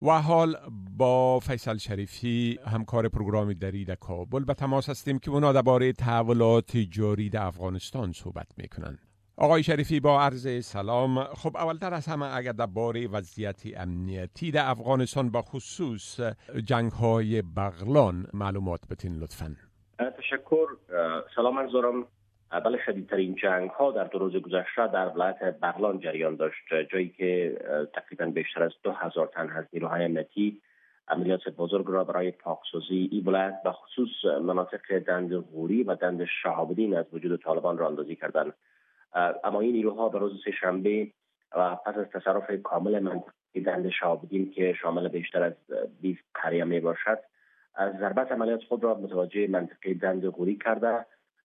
و حال با فیصل شریفی همکار پروگرام دری در کابل به تماس هستیم که اونا درباره تحولات جاری در افغانستان صحبت میکنن. آقای شریفی با عرض سلام. خب اولتر از همه اگر درباره وضعیت امنیتی در افغانستان با خصوص جنگ‌های بغلان معلومات بدین لطفاً. تشکر. سلام عرض دارم. بله، شدیدترین جنگ ها در 2 روز گذشته در ولایت بغلان جریان داشت، جایی که تقریبا بیشتر از 2000 تن از نیروهای امنیتی عملیات بزرگ را برای پاکسازی این ولایت به خصوص مناطق دند غوری و دند شهاب‌الدین از وجود طالبان را اندازی کردند. اما این نیروها به روز سه‌شنبه و پس از تصرف کامل منطقه دند شهاب‌الدین که شامل بیشتر از 20 قریه می باشد، از ضربت عملیات خود را متوجه منطقه دند غوری کرده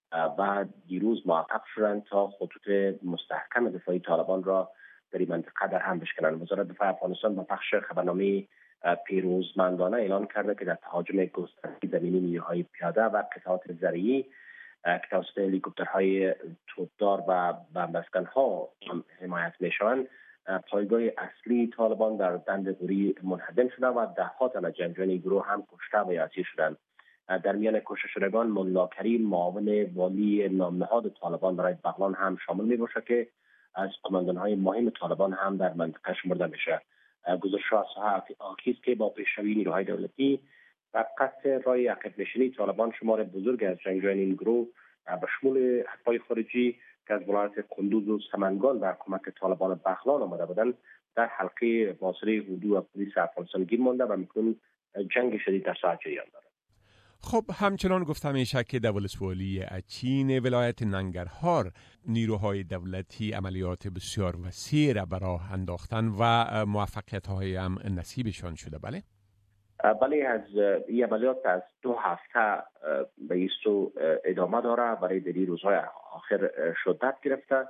و دیروز موفق شدند تا خطوط مستحکم دفاعی طالبان را در این منطقه در هم بشکنند. وزارت دفاع افغانستان با پخش خبرنامه پیروزمندانه اعلان کرده که در تهاجم گسترده زمینی نیروهای پیاده و قطعات زرعی که توسط هلیکوپترهای توپدار و بمبسکن‌ها حمایت می‌شوند، پایگاه اصلی طالبان در دند غوری منهدم شده و ده‌ها تن از جنگجویان گروه هم کشته و اسیر شدند. در میان کشته شدگان ملا کریم، معاون والی نامنهاد طالبان برای بغلان هم شامل می باشد که از قماندان‌های مهم طالبان هم در منطقه شمرده میشه. گزارش‌ها از ساحه آکی است که با پیشروی نیروهای دولتی و قطع رای عقب نشینی طالبان شمار بزرگ از جنگجویان این گروه به شمول حلقه‌های خارجی که از ولایت کندوز و سمنگان در کمک طالبان بغلان آمده بودند در حلقه محاصره اردو و پلیس افغانستان گیر مانده و میکنون جنگ شدید در ساحه جریان دارد. خب همچنان گفته میشه که در ولسوالی اچین ولایت ننگرهار نیروهای دولتی عملیات بسیار وسیع را به راه انداختن و موفقیت‌های هم نصیبشان شده. بله، از این عملیات از 2 هفته به این سو ادامه داره، برای در این روزهای آخر شدت گرفته.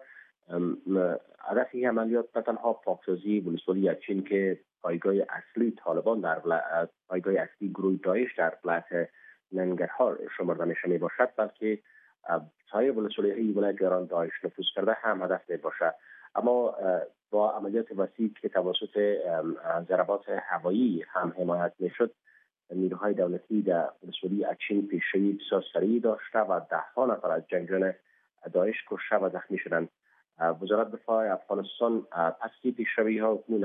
هدف این عملیات نه تنها پاکسازی ولسوالی اچین که پایگاه اصلی طالبان در پایگاه اصلی گروه داعش در ولایت ننگرهار شمرده میشه می باشد، بلکه سایر ولسوالی ولایت گران داعش نفوذ کرده هم هدف می باشد. اما با عملیات وسیع که توسط ضربات هوایی هم حمایت میشد، نیروهای دولتی در ولسوالی اچین پیشروی بسیار سریع داشته و ده‌ها نفر از جنگجویان داعش کشته و زخمی شدند. وزارت دفاع افغانستان پس پیشروی ها اکنون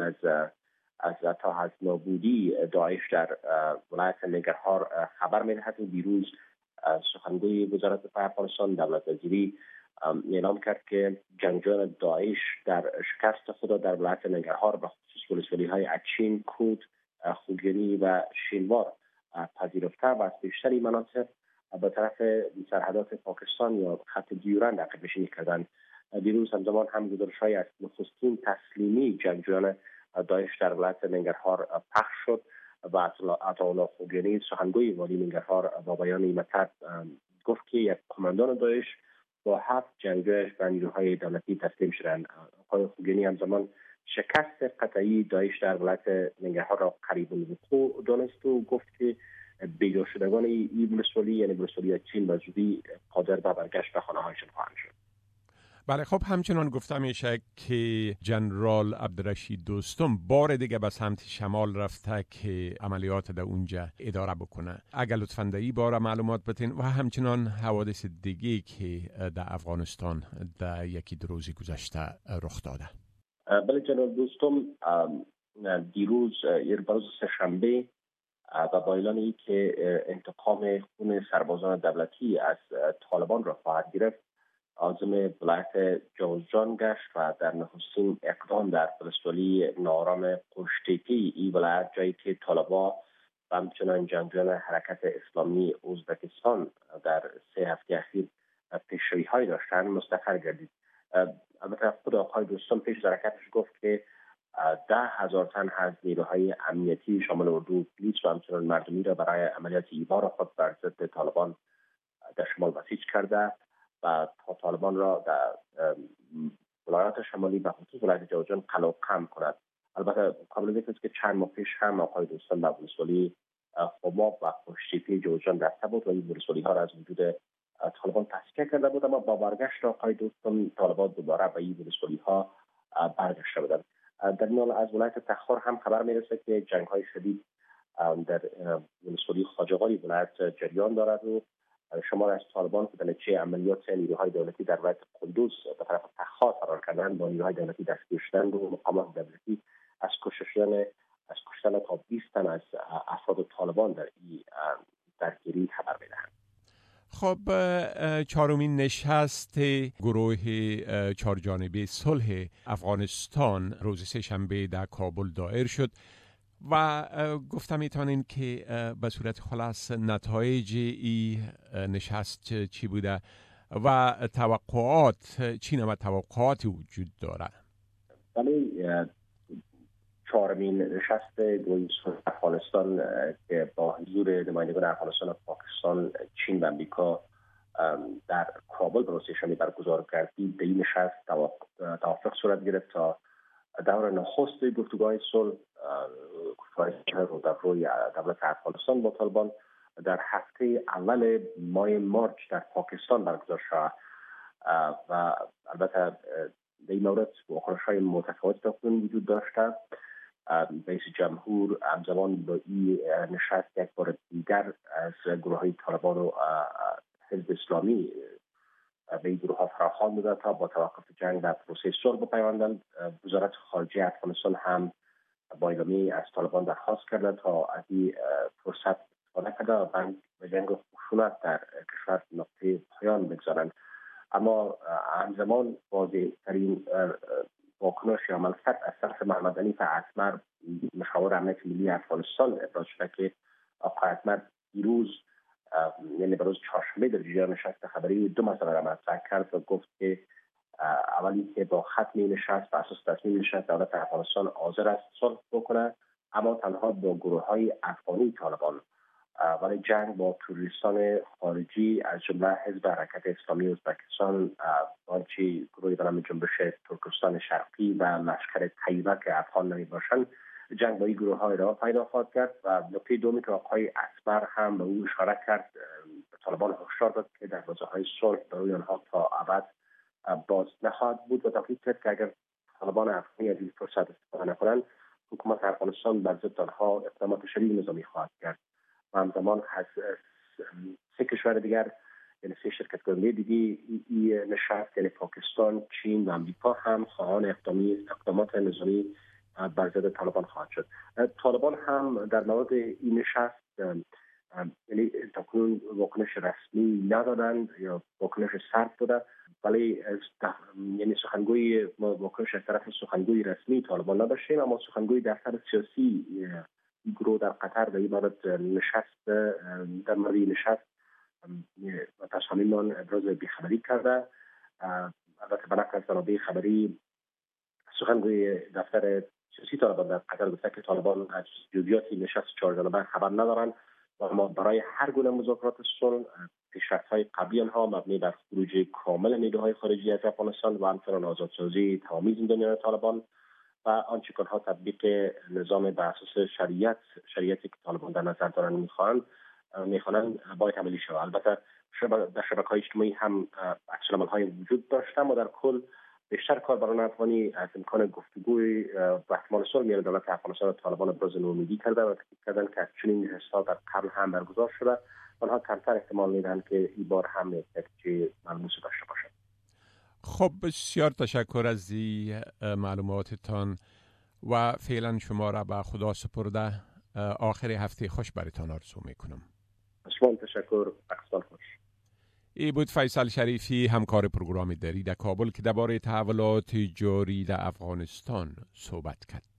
از نابودی داعش در ولایت ننگرهار خبر می‌دهد. دیروز سخنگوی وزارت دفاع افغانستان دولت وزیری اعلام کرد که جنگجویان داعش در شکست خود در ولایت ننگرهار به خصوص ولسوالی‌های اچین، کود، خوگیانی و شینوار پذیرفته و از بیشتری مناطق به طرف سرحدات پاکستان یا خط دیورند عقب نشینی کردند. دیروز همزمان هم گزارش‌های از نخستین تسلیمی جنگجویان داعش در ولایت ننگرهار پخش شد و عطاالله خوگیانی سخنگوی والی ننگرهار با بیان این مطلب گفت که یک قماندان داعش با 7 جنگجویش به نیروهای دولتی تسلیم شدند. آقای خوگیانی همزمان شکست قطعی داعش در ولایت ننگرهار را قریب الوقوع دانست و گفت که بیجا شدگان این ولسوالی یعنی ولسوالی چین به زودی قادر به برگشت به خانه‌هایشان خواهند شد. بله، خب همچنان گفته میشه که جنرال عبدالرشید دوستم بار دیگه به سمت شمال رفته که عملیات در اونجا اداره بکنه. اگر لطفاً در این باره معلومات بدین و همچنان حوادث دیگه که در افغانستان در یکی دو روز گذشته رخ داده. بله جنرال دوستم دیروز روز سه‌شنبه و با اعلان که انتقام خون سربازان دولتی از طالبان را خواهد گرفت، عازم ولایت جوزجان گشت و در نخستین اقدام در ولسوالی نارام قشتیپی این ولایت، جایی که طالبان و همچنان جنگجویان حرکت اسلامی ازبکستان در 3 هفته اخیر پیشروی‌های داشتند مستقر گردید. البته خود آقای دوستان پیش از حرکتش گفت که 10,000 تن از نیروهای امنیتی شامل اردو، پلیس و همچنان مردمی را برای عملیات ایوار خود بر ضد طالبان در شمال بسیج کرده و طالبان را در ولایات شمالی و خصوص ولایت جوزجان قلع قم کند. البته قابل ذکر است که چند ماه پیش هم آقای دوستان در ولسوالی خماب و قشتیپی جوزجان رفته بود و این ولسوالی ها را از وجود طالبان تصفیه کرده بود، اما با برگشت آقای دوستان طالبان دوباره به این ولسوالی ها برگشته بودند. در میان از ولایت تخار هم خبر میرسه که جنگ‌های شدید در ولسوالی خواجه‌آباد ولایت جریان دارد و شمار از طالبان که در نتیجه عملیات نیروهای دولتی در ولایت قندوز به طرف تخار فرار کردند با نیروهای دولتی دستگیر شدند و مقامات دولتی از کشتن تا 20 تن از افراد طالبان در این درگیری خبر میدهند. خب چهارمین نشست گروه چهارجانبه صلح افغانستان روز سه‌شنبه در کابل دایر شد و گفتم میتونین که به صورت خلاص نتایج این نشست چی بوده و توقعات چی نوع توقعاتی وجود داره؟ ولی چهارمین نشست گروه صلح افغانستان که با حضور نمایندگان افغانستان و پاکستان، چین و امریکا در کابل به روز سه‌شنبه برگزار کردی، در این نشست توافق صورت گرفت تا دور نخست گفتگوهای صلح رو در روی دولت افغانستان با طالبان در هفته اول ماه مارچ در پاکستان برگزار شد و البته در این مورد واکنش‌های متفاوت وجود داشته. رئیس جمهور همزمان با این نشست یک بار دیگر از گروه‌های طالبان و حزب اسلامی به این گروه ها فراخوان داده تا با توقف جنگ در پروسه صلح بپیوندند. وزارت خارجه افغانستان هم با اعلامیه از طالبان درخواست کرده تا از این فرصت استفاده کرده و به جنگ خشونت در کشور نقطه پایان بگذارند. اما همزمان واضح‌ترین واکنش یا عملکرد از طرف محمد حنیف اتمر، مشاور امنیت ملی افغانستان، ابراز شده که آقای اتمر دیروز یعنی به روز چهارشنبه در جریان نشست خبری 2 مسئله را مطرح کرد و گفت که اولی که با ختم نشست و اساس تصمیم نشست دولت افغانستان حاضر است صلح بکنه، اما تنها با گروه‌های افغانی طالبان، ولی جنگ با تروریستان خارجی از جمله حزب حرکت اسلامی ازبکستان، آنچه گروهی به نام جنبش ترکستان شرقی و لشکر طیبه که افغان نمی باشند، جنگ با این گروه‌های را پیدا خواهد کرد. و نکته دومی که آقای اکبر هم به او اشاره کرد، طالبان هشدار داد که دروازه‌های صلح برای آنها تا ابد باز نخواهد بود و تاکید کرد که اگر طالبان افغانی از این فرصت استفاده نکنند، حکومت افغانستان بر ضد آنها اقدامات شدید نظامی خواهد کرد. و همزمان از 3 کشور دیگر، یعنی 3 شرکت کننده دیگه این نشست، یعنی پاکستان، چین و امریکا هم خواهان اقدامات نظامی بر ضد طالبان خواهد شد. طالبان هم در مورد این نشست یعنی تاکنون واکنش رسمی ندادند یا واکنش سرد داده، ولی یعنی سخنگوی واکنش از طرف سخنگوی رسمی طالبان نداشتیم، اما سخنگوی دفتر سیاسی گروه در قطر در این مورد نشست در مورد نشست تصامیمان ابراز بیخبری کرده. البته برعکس از منابع خبری، سخنگوی دفتر سیاسی طالبان در قطر گفته که طالبان از جزئیات نشست 4 جانبه خبر ندارند و اما برای هر گونه مذاکرات صلح پیشرفت‌های قبلی آنها مبنی بر خروج کامل نیروهای خارجی از افغانستان و همچنین آزادسازی تمامی زندانیان طالبان و آنچه که آنها تطبیق نظام بر اساس شریعتی که طالبان در نظر دارند میخوانند باید عملی شود. البته در شبکه‌های اجتماعی هم عکس‌العمل‌های وجود داشته و در کل بیشتر کاربران افغانی از امکان گفتگوی و احتمال صلح میان دولت افغانستان و طالبان ابراز نومیدی کردند و تاکید کردند که چنین نشست‌ها در قبل هم برگزار شده، آنها کمتر احتمال میدهند که این بار هم نتیجه ملموس داشته باشد. خب بسیار تشکر از این معلوماتتان و فعلا شما را به خدا سپرده. آخر هفته خوش برایتان آرزو میکنم. شما تشکر، وقتتان خوش. ای بود فیصل شریفی، همکار پروگرام دری در کابل که درباره تحولات جاری در افغانستان صحبت کرد.